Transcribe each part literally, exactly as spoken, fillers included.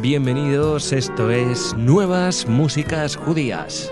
bienvenidos, esto es Nuevas Músicas Judías.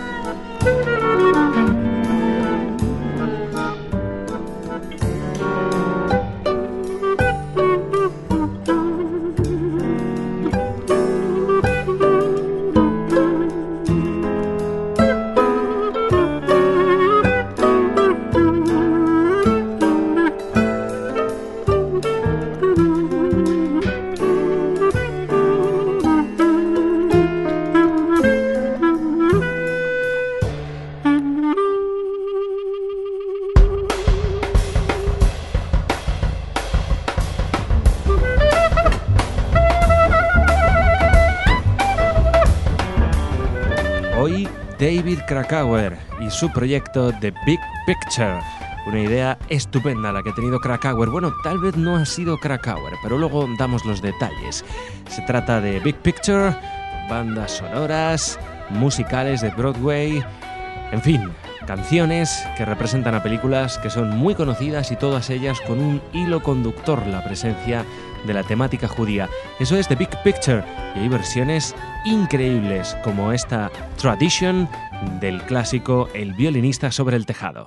Hoy David Krakauer y su proyecto The Big Picture. Una idea estupenda la que ha tenido Krakauer. Bueno, tal vez no ha sido Krakauer, pero luego damos los detalles. Se trata de Big Picture, bandas sonoras, musicales de Broadway, en fin, canciones que representan a películas que son muy conocidas y todas ellas con un hilo conductor, la presencia de la temática judía. Eso es The Big Picture y hay versiones increíbles como esta Tradition del clásico El violinista sobre el tejado.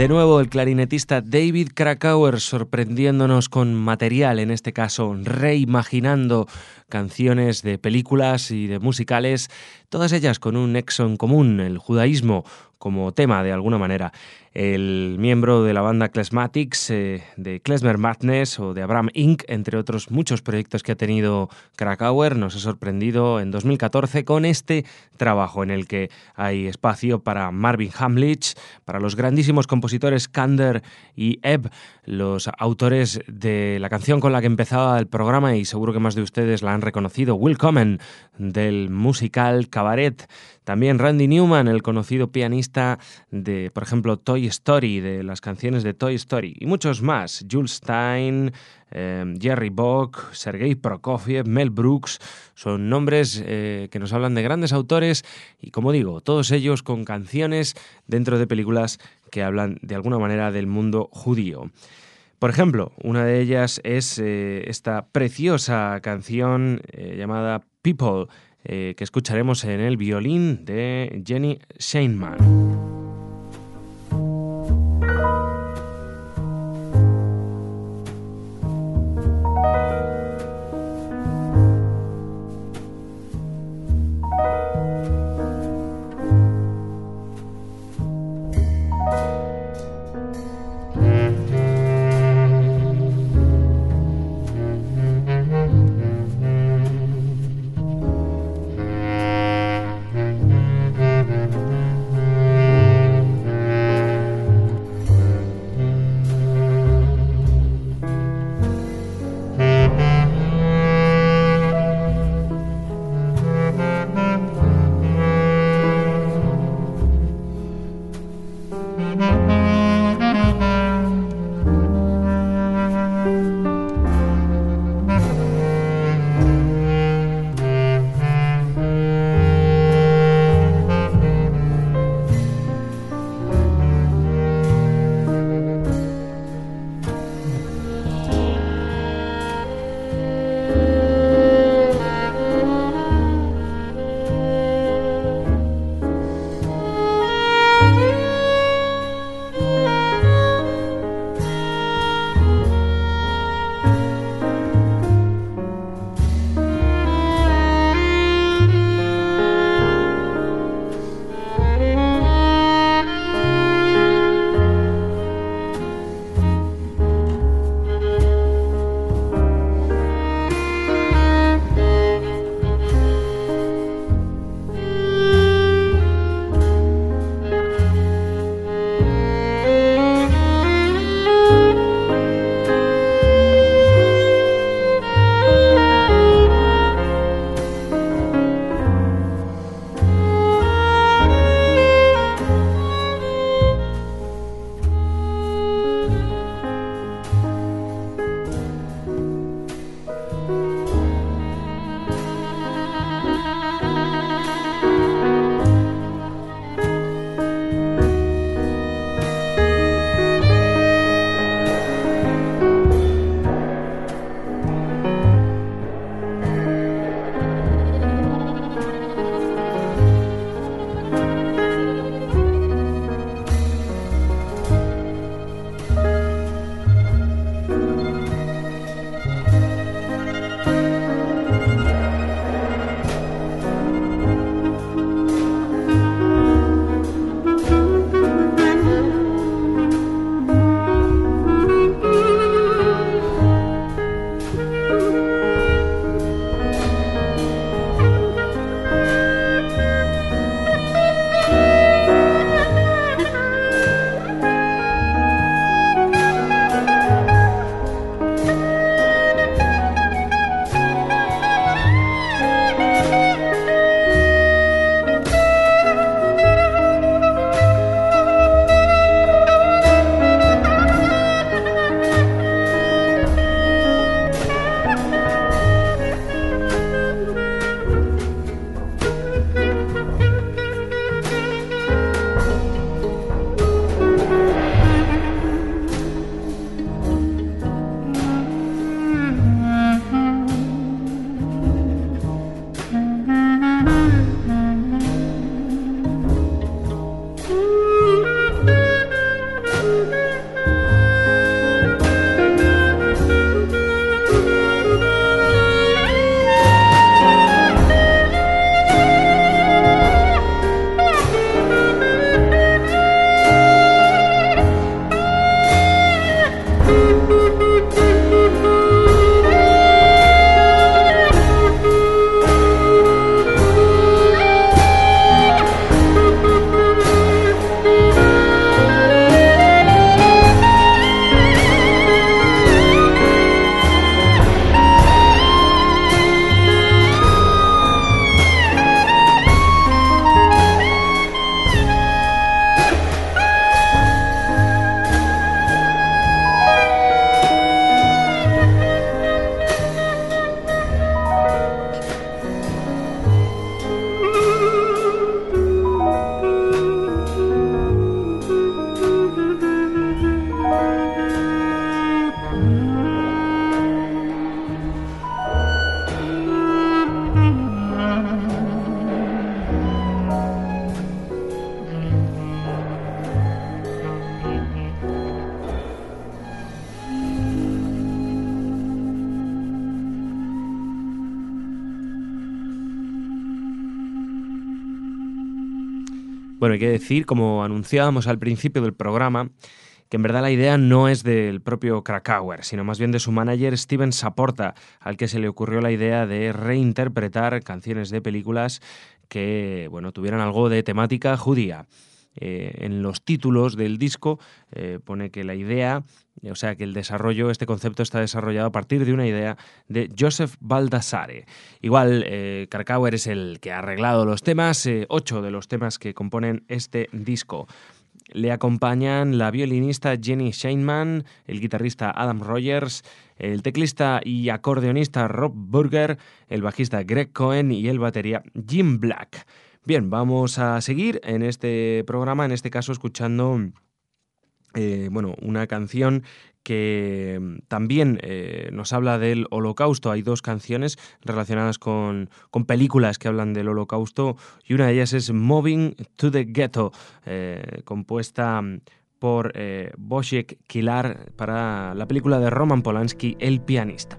De nuevo el clarinetista David Krakauer sorprendiéndonos con material, en este caso reimaginando canciones de películas y de musicales, todas ellas con un nexo en común, el judaísmo como tema de alguna manera. El miembro de la banda Klezmatics, eh, de Klezmer Madness o de Abraham incorporated, entre otros muchos proyectos que ha tenido Krakauer, nos ha sorprendido en dos mil catorce con este trabajo en el que hay espacio para Marvin Hamlisch, para los grandísimos compositores Kander y Ebb, los autores de la canción con la que empezaba el programa y seguro que más de ustedes la han reconocido, Willkommen, del musical Cabaret. También Randy Newman, el conocido pianista de, por ejemplo, Toy Story, de las canciones de Toy Story, y muchos más. Jules Stein, eh, Jerry Bock, Sergei Prokofiev, Mel Brooks, son nombres eh, que nos hablan de grandes autores y, como digo, todos ellos con canciones dentro de películas que hablan de alguna manera del mundo judío. Por ejemplo, una de ellas es eh, esta preciosa canción eh, llamada People, eh, que escucharemos en el violín de Jenny Scheinman. Bueno, hay que decir, como anunciábamos al principio del programa, que en verdad la idea no es del propio Krakauer, sino más bien de su manager Steven Saporta, al que se le ocurrió la idea de reinterpretar canciones de películas que, bueno, tuvieran algo de temática judía. Eh, en los títulos del disco eh, pone que la idea, o sea, que el desarrollo, este concepto está desarrollado a partir de una idea de Joseph Baldassare. Igual, eh, Krakauer es el que ha arreglado los temas, eh, ocho de los temas que componen este disco. Le acompañan la violinista Jenny Scheinman, el guitarrista Adam Rogers, el teclista y acordeonista Rob Burger, el bajista Greg Cohen y el batería Jim Black. Bien, vamos a seguir en este programa, en este caso escuchando eh, bueno, una canción que también eh, nos habla del Holocausto. Hay dos canciones relacionadas con, con películas que hablan del Holocausto y una de ellas es Moving to the Ghetto, eh, compuesta por eh, Wojciech Kilar para la película de Roman Polanski, El pianista.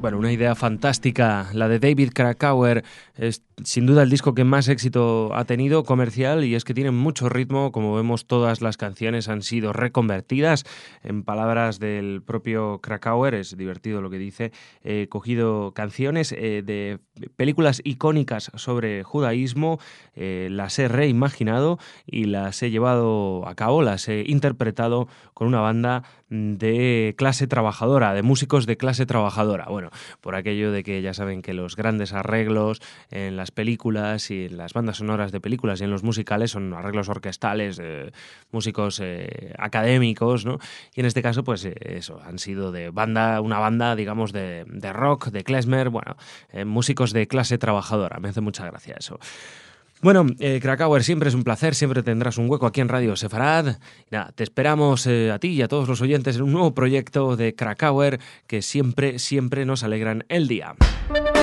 Bueno, una idea fantástica, la de David Krakauer. Es sin duda el disco que más éxito ha tenido comercial, y es que tiene mucho ritmo. Como vemos, todas las canciones han sido reconvertidas. En palabras del propio Krakauer, es divertido lo que dice, he cogido canciones eh, de películas icónicas sobre judaísmo, eh, las he reimaginado y las he llevado a cabo, las he interpretado con una banda de clase trabajadora, de músicos de clase trabajadora. Bueno, por aquello de que ya saben que los grandes arreglos en las películas y en las bandas sonoras de películas y en los musicales son arreglos orquestales, eh, músicos eh, académicos, ¿no? Y en este caso, pues eh, eso, han sido de banda, una banda, digamos, de, de rock, de klezmer, bueno, eh, músicos de clase trabajadora. Me hace mucha gracia eso. Bueno, eh, Krakauer, siempre es un placer, siempre tendrás un hueco aquí en Radio Sefarad. Nada, te esperamos eh, a ti y a todos los oyentes en un nuevo proyecto de Krakauer que siempre, siempre nos alegran el día.